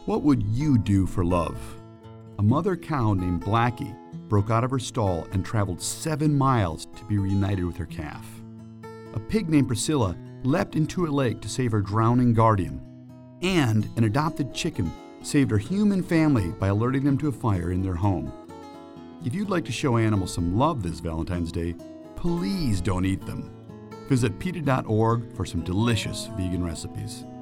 What would you do for love? A mother cow named Blackie broke out of her stall and traveled 7 miles to be reunited with her calf. A pig named Priscilla leapt into a lake to save her drowning guardian. And an adopted chicken saved her human family by alerting them to a fire in their home. If you'd like to show animals some love this Valentine's Day, please don't eat them. Visit PETA.org for some delicious vegan recipes.